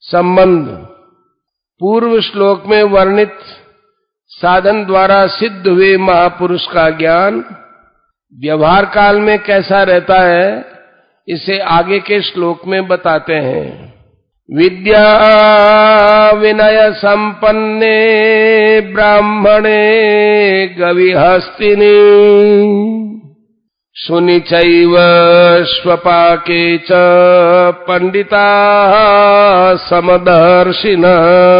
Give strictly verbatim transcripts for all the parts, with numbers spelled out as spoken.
संबंध पूर्व श्लोक में वर्णित साधन द्वारा सिद्ध हुए महापुरुष का ज्ञान व्यवहार काल में कैसा रहता है, इसे आगे के श्लोक में बताते हैं। विद्या विनय संपन्ने ब्राह्मणे गविहस्तिनी सुनिचैव स्वपाके च पंडिता समदर्शिनः।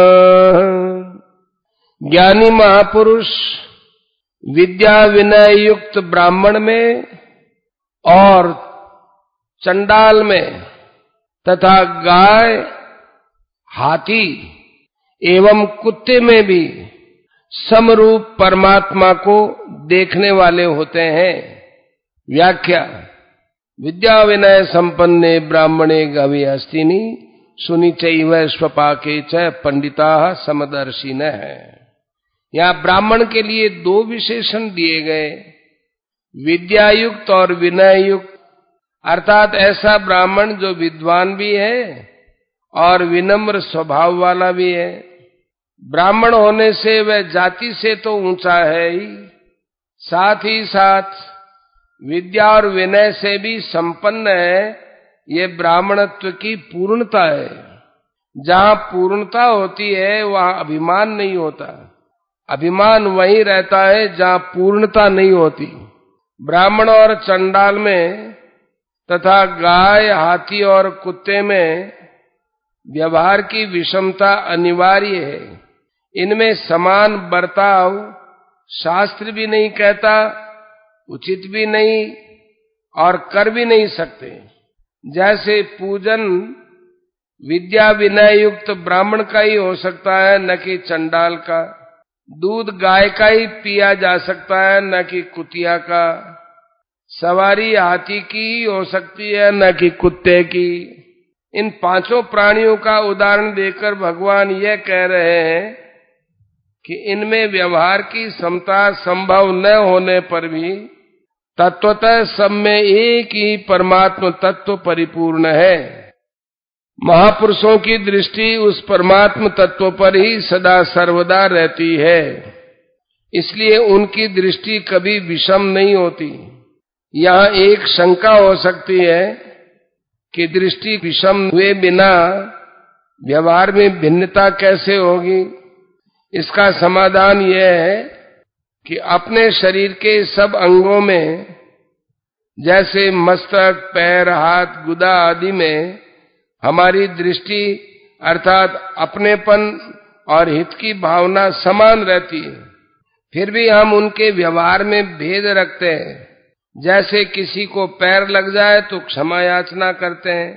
ज्ञानी महापुरुष विद्या विनय युक्त ब्राह्मण में और चंडाल में तथा गाय हाथी एवं कुत्ते में भी समरूप परमात्मा को देखने वाले होते हैं। व्याख्या। विद्या विनय संपन्ने ब्राह्मणे गवि हस्तिनी सुनिचैव स्वपाके च पंडिता समदर्शिनः है। यहाँ ब्राह्मण के लिए दो विशेषण दिए गए, विद्यायुक्त और विनय युक्त, अर्थात ऐसा ब्राह्मण जो विद्वान भी है और विनम्र स्वभाव वाला भी है। ब्राह्मण होने से वह जाति से तो ऊंचा है ही, साथ ही साथ विद्या और विनय से भी संपन्न है। ये ब्राह्मणत्व की पूर्णता है। जहां पूर्णता होती है वहां अभिमान नहीं होता। अभिमान वहीं रहता है जहां पूर्णता नहीं होती। ब्राह्मण और चंडाल में तथा गाय हाथी और कुत्ते में व्यवहार की विषमता अनिवार्य है। इनमें समान बर्ताव शास्त्र भी नहीं कहता, उचित भी नहीं और कर भी नहीं सकते। जैसे पूजन विद्या विनय युक्त ब्राह्मण का ही हो सकता है, न कि चंडाल का। दूध गाय का ही पिया जा सकता है, न कि कुतिया का। सवारी हाथी की ही हो सकती है, न कि कुत्ते की। इन पांचों प्राणियों का उदाहरण देकर भगवान यह कह रहे हैं कि इनमें व्यवहार की समता संभव न होने पर भी तत्वतः सब में एक ही परमात्म तत्व परिपूर्ण है। महापुरुषों की दृष्टि उस परमात्म तत्व पर ही सदा सर्वदा रहती है, इसलिए उनकी दृष्टि कभी विषम नहीं होती। यहाँ एक शंका हो सकती है कि दृष्टि विषम हुए बिना व्यवहार में भिन्नता कैसे होगी। इसका समाधान यह है कि अपने शरीर के सब अंगों में, जैसे मस्तक पैर हाथ गुदा आदि में हमारी दृष्टि अर्थात अपनेपन और हित की भावना समान रहती है, फिर भी हम उनके व्यवहार में भेद रखते हैं। जैसे किसी को पैर लग जाए तो क्षमा याचना करते हैं,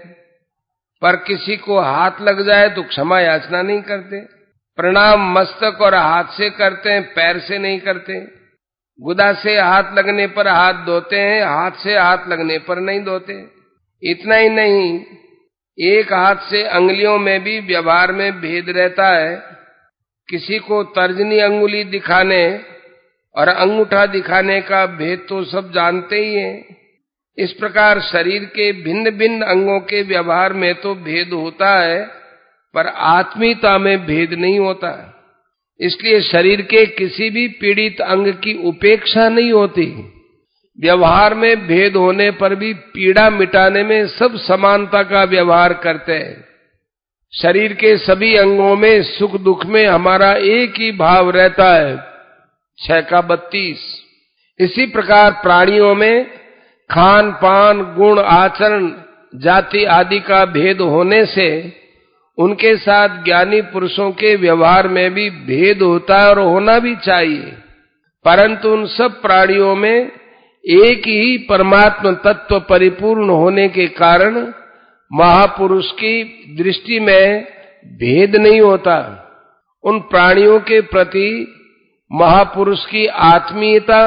पर किसी को हाथ लग जाए तो क्षमा याचना नहीं करते। प्रणाम मस्तक और हाथ से करते हैं, पैर से नहीं करते। गुदा से हाथ लगने पर हाथ धोते हैं, हाथ से हाथ लगने पर नहीं धोते। इतना ही नहीं, एक हाथ से अंगुलियों में भी व्यवहार में भेद रहता है। किसी को तर्जनी अंगुली दिखाने और अंगूठा दिखाने का भेद तो सब जानते ही हैं। इस प्रकार शरीर के भिन्न भिन्न अंगों के व्यवहार में तो भेद होता है, पर आत्मीयता में भेद नहीं होता। इसलिए शरीर के किसी भी पीड़ित अंग की उपेक्षा नहीं होती। व्यवहार में भेद होने पर भी पीड़ा मिटाने में सब समानता का व्यवहार करते हैं। शरीर के सभी अंगों में सुख दुख में हमारा एक ही भाव रहता है, छह का बत्तीस। इसी प्रकार प्राणियों में खान पान गुण आचरण जाति आदि का भेद होने से उनके साथ ज्ञानी पुरुषों के व्यवहार में भी भेद होता है और होना भी चाहिए। परंतु उन सब प्राणियों में एक ही परमात्म तत्व परिपूर्ण होने के कारण महापुरुष की दृष्टि में भेद नहीं होता। उन प्राणियों के प्रति महापुरुष की आत्मीयता,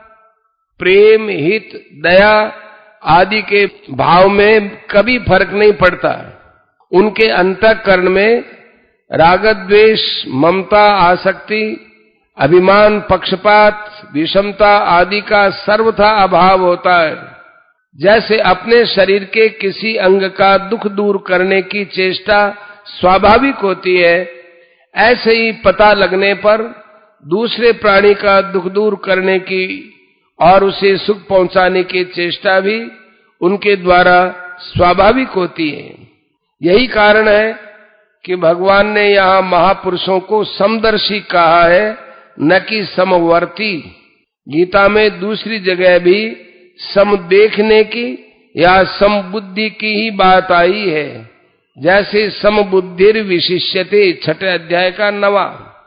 प्रेम, हित, दया आदि के भाव में कभी फर्क नहीं पड़ता। उनके अंतःकरण में राग द्वेष ममता आसक्ति अभिमान पक्षपात विषमता आदि का सर्वथा अभाव होता है। जैसे अपने शरीर के किसी अंग का दुख दूर करने की चेष्टा स्वाभाविक होती है, ऐसे ही पता लगने पर दूसरे प्राणी का दुख दूर करने की और उसे सुख पहुंचाने की चेष्टा भी उनके द्वारा स्वाभाविक होती है। यही कारण है कि भगवान ने यहाँ महापुरुषों को समदर्शी कहा है, न कि समवर्ती। गीता में दूसरी जगह भी सम देखने की या समबुद्धि की ही बात आई है, जैसे समबुद्धिर विशिष्यते, छठे अध्याय का नवा।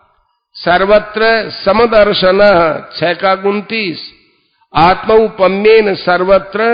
सर्वत्र समदर्शन, छह का उनतीस। आत्मौपम्येन सर्वत्र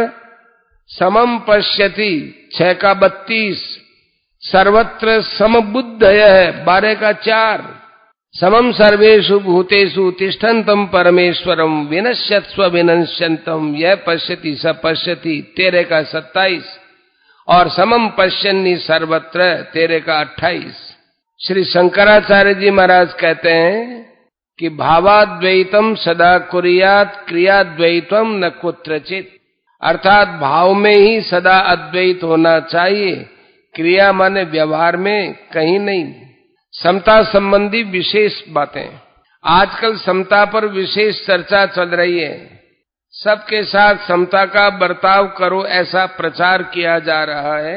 समम पश्यति, छह का बत्तीस। सर्वत्र समबुद्धयः, बारह का चार। समम सर्वेषु भूतेषु तिष्ठन्तम परमेश्वरम विनश्यत्स्व विनश्यन्तम यह पश्यति स पश्यति, तेरह का सत्ताईस। और समम पश्यन्नि सर्वत्र, तेरह का अट्ठाईस। श्री शंकराचार्य जी महाराज कहते हैं कि भावाद्वैतम सदा कुर्यात् क्रियाद्वैतम न कुत्रचित्, अर्थात भाव में ही सदा अद्वैत होना चाहिए, क्रिया माने व्यवहार में कहीं नहीं। समता संबंधी विशेष बातें, आजकल समता पर विशेष चर्चा चल रही है। सबके साथ समता का बर्ताव करो ऐसा प्रचार किया जा रहा है,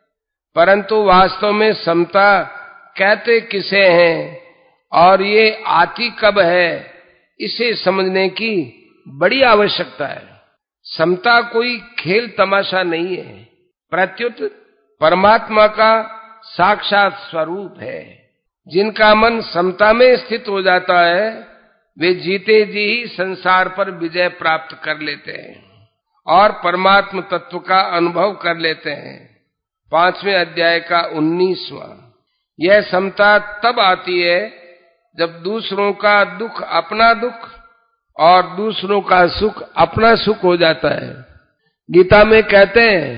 परंतु वास्तव में समता कहते किसे हैं और ये आती कब है, इसे समझने की बड़ी आवश्यकता है। समता कोई खेल तमाशा नहीं है, प्रत्युत परमात्मा का साक्षात स्वरूप है। जिनका मन समता में स्थित हो जाता है, वे जीते जी ही संसार पर विजय प्राप्त कर लेते हैं और परमात्म तत्व का अनुभव कर लेते हैं। पांचवें अध्याय का उन्नीसवां। यह समता तब आती है जब दूसरों का दुख अपना दुख और दूसरों का सुख अपना सुख हो जाता है। गीता में कहते हैं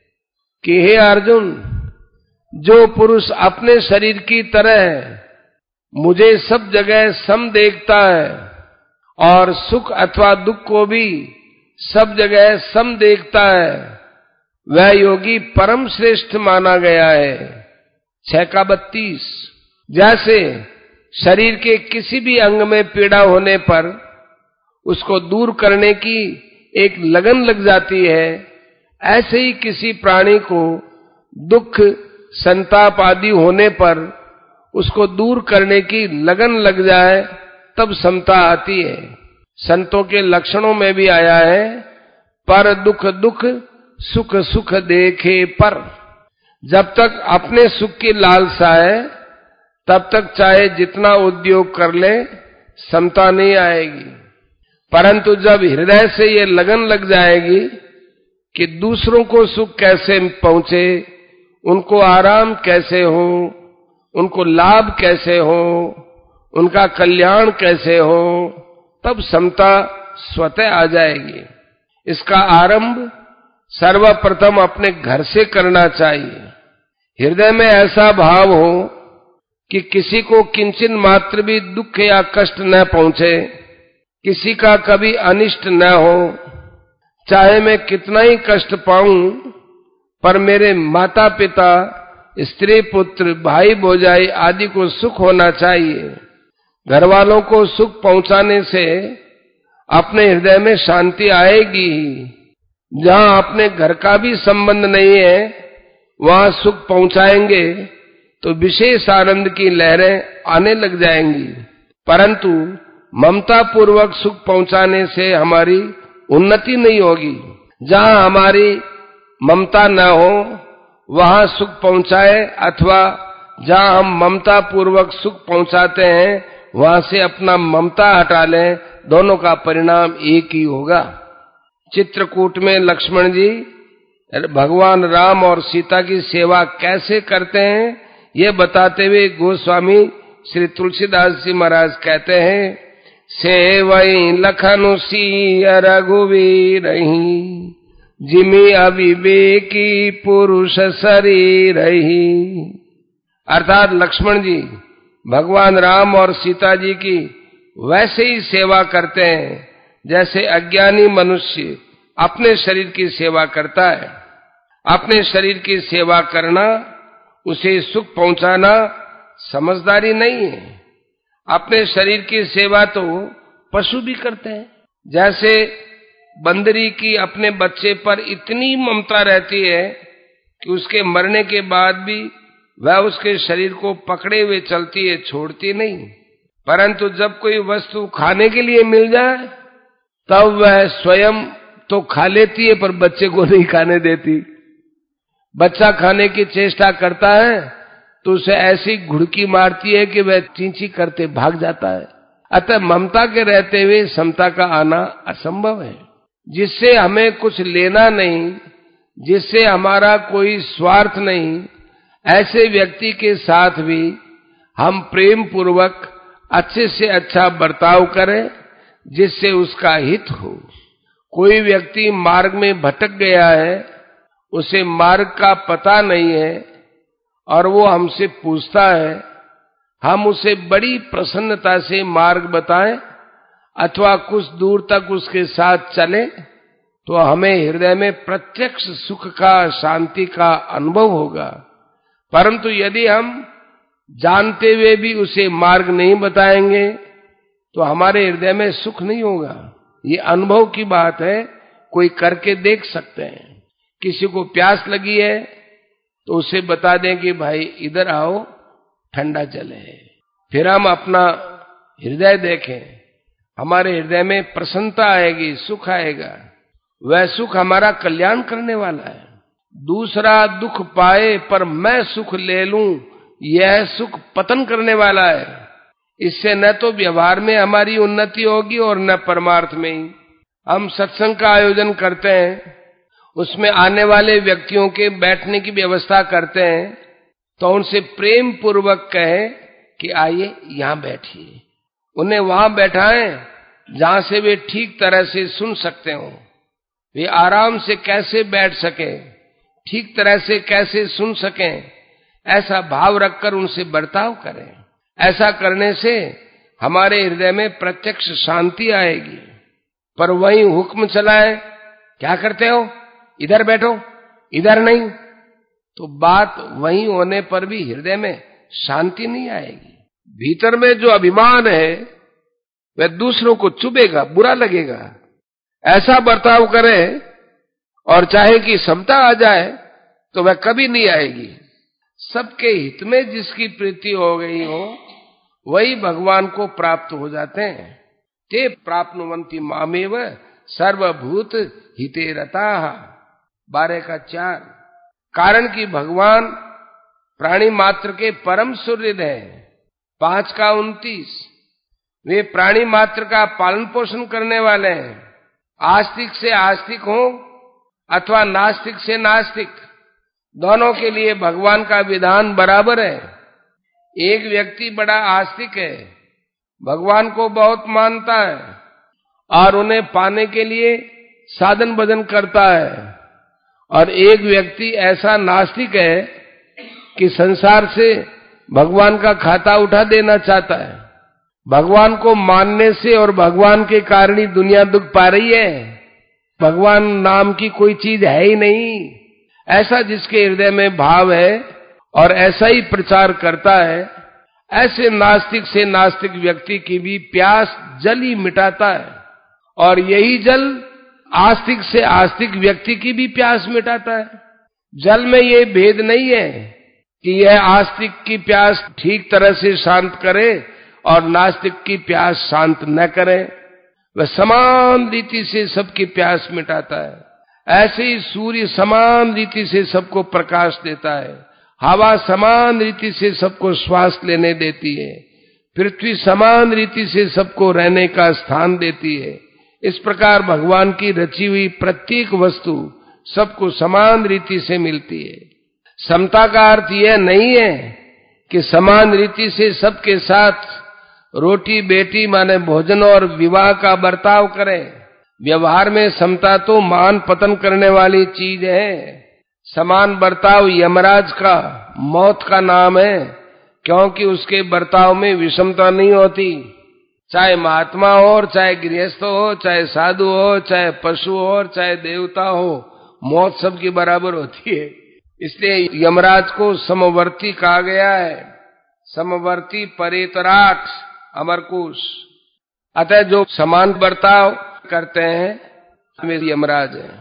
कि हे अर्जुन, जो पुरुष अपने शरीर की तरह मुझे सब जगह सम देखता है और सुख अथवा दुख को भी सब जगह सम देखता है, वह योगी परम श्रेष्ठ माना गया है। छह का बत्तीस। जैसे शरीर के किसी भी अंग में पीड़ा होने पर उसको दूर करने की एक लगन लग जाती है, ऐसे ही किसी प्राणी को दुख संताप आदि होने पर उसको दूर करने की लगन लग जाए तब समता आती है। संतों के लक्षणों में भी आया है, पर दुख दुख सुख सुख देखे पर। जब तक अपने सुख की लालसा है तब तक चाहे जितना उद्योग कर ले समता नहीं आएगी, परंतु जब हृदय से ये लगन लग जाएगी कि दूसरों को सुख कैसे पहुंचे, उनको आराम कैसे हो, उनको लाभ कैसे हो, उनका कल्याण कैसे हो, तब समता स्वतः आ जाएगी। इसका आरंभ सर्वप्रथम अपने घर से करना चाहिए। हृदय में ऐसा भाव हो कि किसी को किंचित मात्र भी दुख या कष्ट न पहुंचे, किसी का कभी अनिष्ट न हो। चाहे मैं कितना ही कष्ट पाऊं, पर मेरे माता पिता, स्त्री पुत्र, भाई भौजाई आदि को सुख होना चाहिए। घर वालों को सुख पहुंचाने से अपने हृदय में शांति आएगी ही। जहां अपने घर का भी संबंध नहीं है, वहां सुख पहुंचाएंगे तो विशेष आनंद की लहरें आने लग जाएंगी, परंतु ममता पूर्वक सुख पहुंचाने से हमारी उन्नति नहीं होगी। जहां हमारी ममता न हो वहां सुख पहुंचाए, अथवा जहां हम ममता पूर्वक सुख पहुंचाते हैं वहां से अपना ममता हटा लें, दोनों का परिणाम एक ही होगा। चित्रकूट में लक्ष्मण जी भगवान राम और सीता की सेवा कैसे करते हैं, ये बताते हुए गोस्वामी श्री तुलसीदास जी महाराज कहते हैं, सेवई लखनु सिय रघुवीरहि, जिमि अविवेकी पुरुष शरीरहि। अर्थात लक्ष्मण जी भगवान राम और सीता जी की वैसे ही सेवा करते हैं जैसे अज्ञानी मनुष्य अपने शरीर की सेवा करता है। अपने शरीर की सेवा करना उसे सुख पहुंचाना समझदारी नहीं है। अपने शरीर की सेवा तो पशु भी करते हैं। जैसे बंदरी की अपने बच्चे पर इतनी ममता रहती है कि उसके मरने के बाद भी वह उसके शरीर को पकड़े हुए चलती है, छोड़ती नहीं। परंतु जब कोई वस्तु खाने के लिए मिल जाए तब वह स्वयं तो खा लेती है पर बच्चे को नहीं खाने देती। बच्चा खाने की चेष्टा करता है तो उसे ऐसी घुड़की मारती है कि वह चींची करते भाग जाता है। अतः ममता के रहते हुए समता का आना असंभव है। जिससे हमें कुछ लेना नहीं, जिससे हमारा कोई स्वार्थ नहीं, ऐसे व्यक्ति के साथ भी हम प्रेम पूर्वक अच्छे से अच्छा बर्ताव करें जिससे उसका हित हो। कोई व्यक्ति मार्ग में भटक गया है, उसे मार्ग का पता नहीं है और वो हमसे पूछता है, हम उसे बड़ी प्रसन्नता से मार्ग बताएं अथवा कुछ दूर तक उसके साथ चले तो हमें हृदय में प्रत्यक्ष सुख का, शांति का अनुभव होगा। परंतु यदि हम जानते हुए भी उसे मार्ग नहीं बताएंगे तो हमारे हृदय में सुख नहीं होगा। ये अनुभव की बात है, कोई करके देख सकते हैं। किसी को प्यास लगी है तो उसे बता दें कि भाई इधर आओ, ठंडा जल है। फिर हम अपना हृदय देखें, हमारे हृदय में प्रसन्नता आएगी, सुख आएगा। वह सुख हमारा कल्याण करने वाला है। दूसरा दुख पाए पर मैं सुख ले लूं, यह सुख पतन करने वाला है। इससे न तो व्यवहार में हमारी उन्नति होगी और न परमार्थ में ही। हम सत्संग का आयोजन करते हैं, उसमें आने वाले व्यक्तियों के बैठने की व्यवस्था करते हैं तो उनसे प्रेम पूर्वक कहें कि आइए यहां बैठिए। उन्हें वहां बैठाएं जहां से वे ठीक तरह से सुन सकते हो। वे आराम से कैसे बैठ सकें, ठीक तरह से कैसे सुन सकें, ऐसा भाव रखकर उनसे बर्ताव करें। ऐसा करने से हमारे हृदय में प्रत्यक्ष शांति आएगी। पर वहीं हुक्म चलाए, क्या करते हो, इधर बैठो, इधर नहीं, तो बात वहीं होने पर भी हृदय में शांति नहीं आएगी। भीतर में जो अभिमान है वह दूसरों को चुभेगा, बुरा लगेगा। ऐसा बर्ताव करें और चाहे कि समता आ जाए तो वह कभी नहीं आएगी। सबके हित में जिसकी प्रीति हो गई हो वही भगवान को प्राप्त हो जाते हैं। ते प्राप्नुवन्ति मामेव सर्वभूत हिते रताः। बारह का चार। कारण कि भगवान प्राणी मात्र के परम सुहृद हैं। पांच का उनतीस। वे प्राणी मात्र का पालन पोषण करने वाले हैं। आस्तिक से आस्तिक हो अथवा नास्तिक से नास्तिक, दोनों के लिए भगवान का विधान बराबर है। एक व्यक्ति बड़ा आस्तिक है, भगवान को बहुत मानता है और उन्हें पाने के लिए साधन भजन करता है, और एक व्यक्ति ऐसा नास्तिक है कि संसार से भगवान का खाता उठा देना चाहता है। भगवान को मानने से और भगवान के कारण ही दुनिया दुख पा रही है। भगवान नाम की कोई चीज है ही नहीं। ऐसा जिसके हृदय में भाव है और ऐसा ही प्रचार करता है, ऐसे नास्तिक से नास्तिक व्यक्ति की भी प्यास जल ही मिटाता है, और यही जल आस्तिक से आस्तिक व्यक्ति की भी प्यास मिटाता है। जल में ये भेद नहीं है कि यह आस्तिक की प्यास ठीक तरह से शांत करे और नास्तिक की प्यास शांत न करे। वह समान रीति से सबकी प्यास मिटाता है। ऐसे ही सूर्य समान रीति से सबको प्रकाश देता है, हवा समान रीति से सबको श्वास लेने देती है, पृथ्वी समान रीति से सबको रहने का स्थान देती है। इस प्रकार भगवान की रची हुई प्रत्येक वस्तु सबको समान रीति से मिलती है। समता का अर्थ यह नहीं है कि समान रीति से सबके साथ रोटी बेटी माने भोजन और विवाह का बर्ताव करें। व्यवहार में समता तो मान पतन करने वाली चीज है। समान बर्ताव यमराज का, मौत का नाम है, क्योंकि उसके बर्ताव में विषमता नहीं होती। चाहे महात्मा हो, चाहे गृहस्थ हो, चाहे साधु हो, चाहे पशु हो, चाहे देवता हो, मौत सबकी बराबर होती है। इसलिए यमराज को समवर्ती कहा गया है। समवर्ती परेतराट अमरकोश। अतः जो समान बर्ताव करते हैं वे यमराज हैं।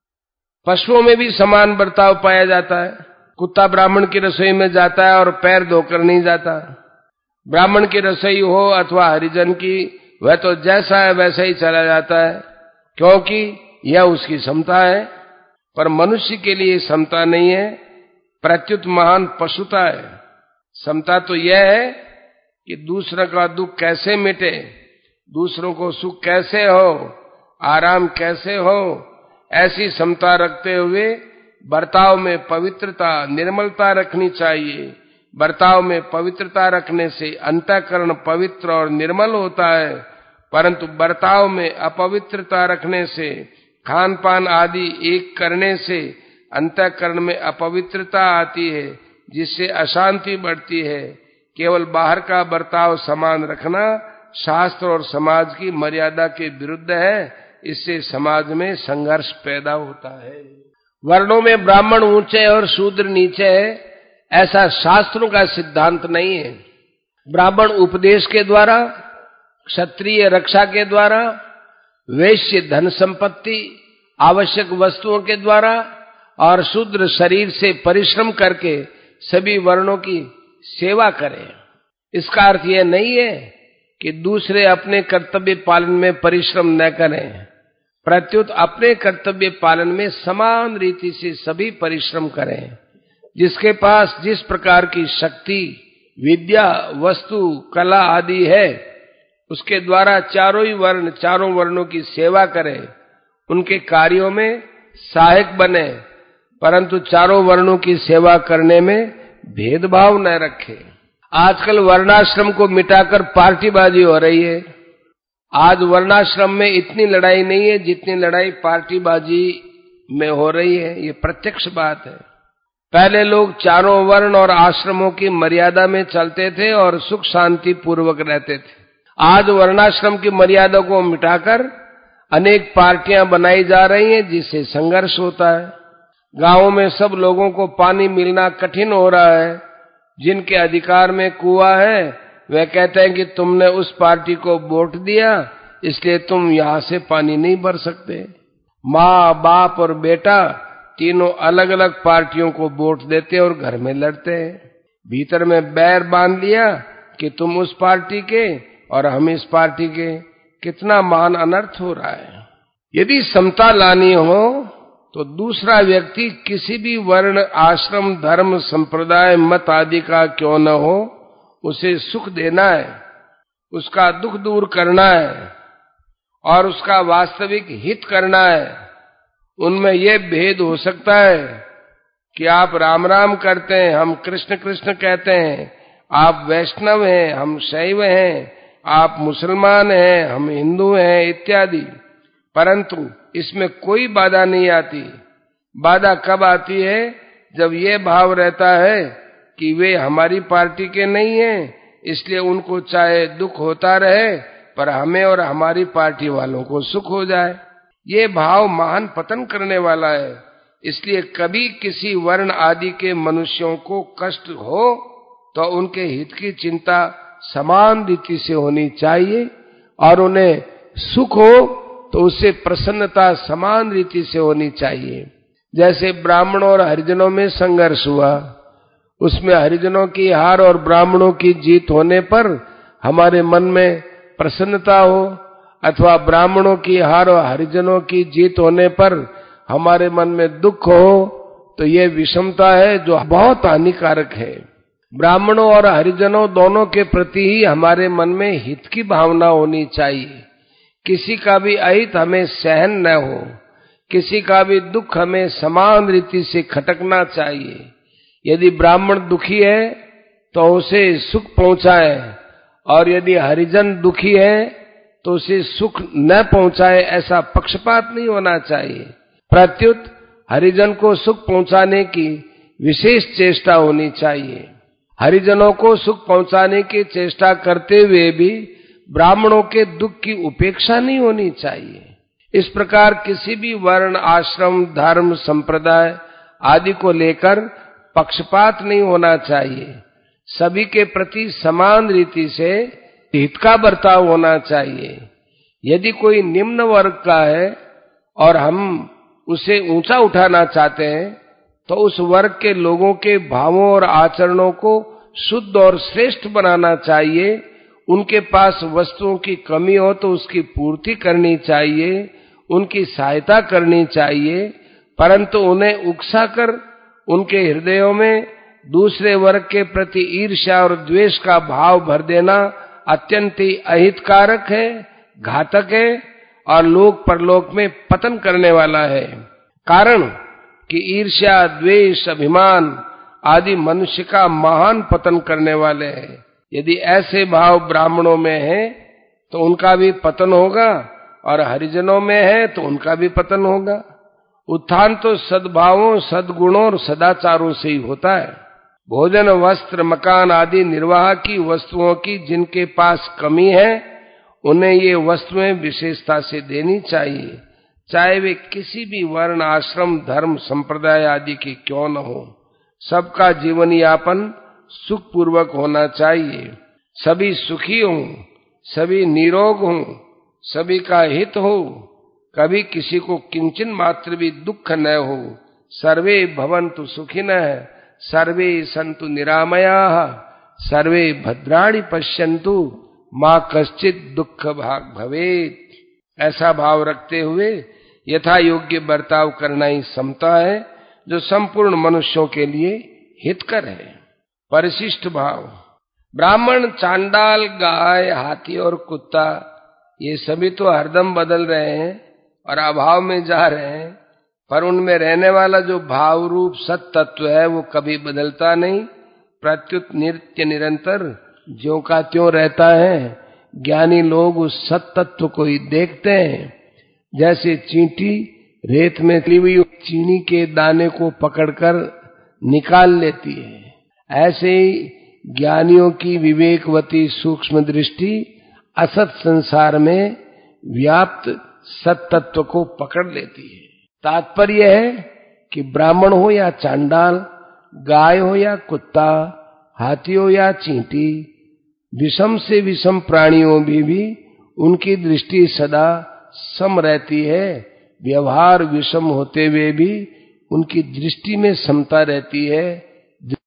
पशुओं में भी समान बर्ताव पाया जाता है। कुत्ता ब्राह्मण की रसोई में जाता है और पैर धोकर नहीं जाता। ब्राह्मण की रसोई हो अथवा हरिजन की, वह तो जैसा है वैसा ही चला जाता है, क्योंकि यह उसकी समता है। पर मनुष्य के लिए समता नहीं है, प्रत्युत महान पशुता है। समता तो यह है कि दूसरों का दुख कैसे मिटे, दूसरों को सुख कैसे हो, आराम कैसे हो, ऐसी समता रखते हुए बर्ताव में पवित्रता, निर्मलता रखनी चाहिए। बर्ताव में पवित्रता रखने से अंतःकरण पवित्र और निर्मल होता है, परंतु बर्ताव में अपवित्रता रखने से, खान पान आदि एक करने से अंतःकरण में अपवित्रता आती है, जिससे अशांति बढ़ती है। केवल बाहर का बर्ताव समान रखना शास्त्र और समाज की मर्यादा के विरुद्ध है। इससे समाज में संघर्ष पैदा होता है। वर्णों में ब्राह्मण ऊंचे और शूद्र नीचे है, ऐसा शास्त्रों का सिद्धांत नहीं है। ब्राह्मण उपदेश के द्वारा, क्षत्रिय रक्षा के द्वारा, वैश्य धन संपत्ति आवश्यक वस्तुओं के द्वारा और शूद्र शरीर से परिश्रम करके सभी वर्णों की सेवा करें। इसका अर्थ यह नहीं है कि दूसरे अपने कर्तव्य पालन में परिश्रम न करें, प्रत्युत अपने कर्तव्य पालन में समान रीति से सभी परिश्रम करें। जिसके पास जिस प्रकार की शक्ति, विद्या, वस्तु, कला आदि है, उसके द्वारा चारों ही वर्ण, चारों वर्णों की सेवा करें, उनके कार्यों में सहायक बने, परंतु चारों वर्णों की सेवा करने में भेदभाव न रखें। आजकल वर्णाश्रम को मिटाकर पार्टीबाजी हो रही है। आज वर्णाश्रम में इतनी लड़ाई नहीं है जितनी लड़ाई पार्टीबाजी में हो रही है। ये प्रत्यक्ष बात है। पहले लोग चारों वर्ण और आश्रमों की मर्यादा में चलते थे और सुख शांति पूर्वक रहते थे। आज वर्णाश्रम की मर्यादा को मिटाकर अनेक पार्टियां बनाई जा रही हैं, जिससे संघर्ष होता है। गांवों में सब लोगों को पानी मिलना कठिन हो रहा है। जिनके अधिकार में कुआं है वे कहते हैं कि तुमने उस पार्टी को वोट दिया, इसलिए तुम यहां से पानी नहीं भर सकते। माँ, बाप और बेटा तीनों अलग अलग पार्टियों को वोट देते और घर में लड़ते हैं। भीतर में बैर बांध लिया कि तुम उस पार्टी के और हम इस पार्टी के। कितना महान अनर्थ हो रहा है। यदि समता लानी हो तो दूसरा व्यक्ति किसी भी वर्ण, आश्रम, धर्म, संप्रदाय, मत आदि का क्यों न हो, उसे सुख देना है, उसका दुख दूर करना है और उसका वास्तविक हित करना है। उनमें यह भेद हो सकता है कि आप राम राम करते हैं, हम कृष्ण कृष्ण कहते हैं, आप वैष्णव हैं, हम शैव हैं, आप मुसलमान हैं, हम हिंदू हैं इत्यादि, परंतु इसमें कोई बाधा नहीं आती। बाधा कब आती है? जब ये भाव रहता है कि वे हमारी पार्टी के नहीं हैं, इसलिए उनको चाहे दुख होता रहे पर हमें और हमारी पार्टी वालों को सुख हो जाए। ये भाव महान पतन करने वाला है। इसलिए कभी किसी वर्ण आदि के मनुष्यों को कष्ट हो तो उनके हित की चिंता समान रीति से होनी चाहिए और उन्हें सुख हो तो उससे प्रसन्नता समान रीति से होनी चाहिए। जैसे ब्राह्मणों और हरिजनों में संघर्ष हुआ, उसमें हरिजनों की हार और ब्राह्मणों की जीत होने पर हमारे मन में प्रसन्नता हो, अथवा ब्राह्मणों की हार और हरिजनों की जीत होने पर हमारे मन में दुख हो, तो ये विषमता है जो बहुत हानिकारक है। ब्राह्मणों और हरिजनों दोनों के प्रति ही हमारे मन में हित की भावना होनी चाहिए। किसी का भी अहित हमें सहन न हो, किसी का भी दुख हमें समान रीति से खटकना चाहिए। यदि ब्राह्मण दुखी है तो उसे सुख पहुंचाए, और यदि हरिजन दुखी है तो उसे सुख न पहुंचाए, ऐसा पक्षपात नहीं होना चाहिए। प्रत्युत हरिजन को सुख पहुंचाने की विशेष चेष्टा होनी चाहिए। हरिजनों को सुख पहुंचाने की चेष्टा करते हुए भी ब्राह्मणों के दुख की उपेक्षा नहीं होनी चाहिए। इस प्रकार किसी भी वर्ण, आश्रम, धर्म, संप्रदाय आदि को लेकर पक्षपात नहीं होना चाहिए। सभी के प्रति समान रीति से हित का बर्ताव होना चाहिए। यदि कोई निम्न वर्ग का है और हम उसे ऊंचा उठाना चाहते हैं तो उस वर्ग के लोगों के भावों और आचरणों को शुद्ध और श्रेष्ठ बनाना चाहिए। उनके पास वस्तुओं की कमी हो तो उसकी पूर्ति करनी चाहिए, उनकी सहायता करनी चाहिए, परंतु उन्हें उकसाकर उनके हृदयों में दूसरे वर्ग के प्रति ईर्ष्या और द्वेष का भाव भर देना अत्यंत ही अहितकारक है, घातक है और लोक परलोक में पतन करने वाला है। कारण कि ईर्ष्या, द्वेष, अभिमान आदि मनुष्य का महान पतन करने वाले हैं। यदि ऐसे भाव ब्राह्मणों में है तो उनका भी पतन होगा और हरिजनों में है तो उनका भी पतन होगा। उत्थान तो सद्भावों, सद्गुणों और सदाचारों से ही होता है। भोजन, वस्त्र, मकान आदि निर्वाह की वस्तुओं की जिनके पास कमी है उन्हें ये वस्तुएं विशेषता से देनी चाहिए, चाहे वे किसी भी वर्ण, आश्रम, धर्म, संप्रदाय आदि की क्यों न हो। सबका जीवन यापन सुख पूर्वक होना चाहिए, सभी सुखी हों, सभी निरोग हों, सभी का हित हो, कभी किसी को किंचन मात्र भी दुख न हो। सर्वे भवन्तु सुखिनः, सर्वे सन्तु निरामयाः, सर्वे भद्राणि पश्यन्तु, मां कश्चित दुख भाग भवेत्। ऐसा भाव रखते हुए यथा योग्य बर्ताव करना ही समता है, जो संपूर्ण मनुष्यों के लिए हितकर है। परिशिष्ट भाव। ब्राह्मण, चांडाल, गाय, हाथी और कुत्ता ये सभी तो हरदम बदल रहे हैं और अभाव में जा रहे हैं, पर उनमें रहने वाला जो भाव रूप सत तत्व है वो कभी बदलता नहीं, प्रत्युत नित्य निरंतर ज्यों का त्यों रहता है। ज्ञानी लोग उस सत तत्व को ही देखते हैं। जैसे चींटी रेत में तली हुई चीनी के दाने को पकड़कर निकाल लेती है, ऐसे ही ज्ञानियों की विवेकवती सूक्ष्म दृष्टि असत संसार में व्याप्त सत तत्व को पकड़ लेती है। तात्पर्य है कि ब्राह्मण हो या चांडाल, गाय हो या कुत्ता, हाथी हो या चींटी, विषम से विषम प्राणियों में भी उनकी दृष्टि सदा सम रहती है। व्यवहार विषम होते हुए भी उनकी दृष्टि में समता रहती है।